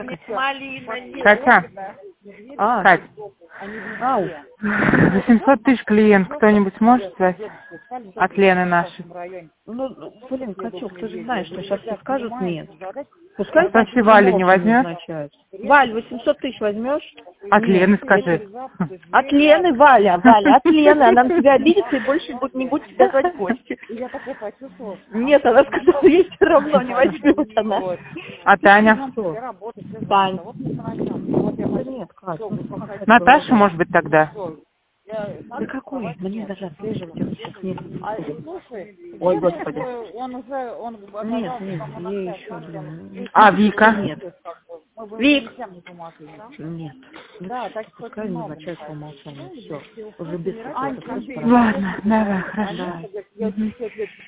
Катя, Кать, 800 тысяч клиент, кто-нибудь может связь от Лены нашей? Ну, блин, Катюк, ты же знаешь, что сейчас все скажут нет. Пускай Спроси, Валя не возьмет? Валь, 800 тысяч возьмешь? От Лены скажи. От Лены, Валя, от Лены. Она на тебя обидится и больше не будет тебя звать в гости. Нет, она сказала, ей все равно не возьмет она. А Таня? Тань. Да нет, Катя. Наташа, может быть, тогда? Да какой? Мне даже отслеживать это сейчас нет. Ой, господи. Нет, ей еще, блин. А Вика? Нет. Вик! Нет. Пускай назначают по умолчанию. Все. Уже без... Ладно, давай, хорошо.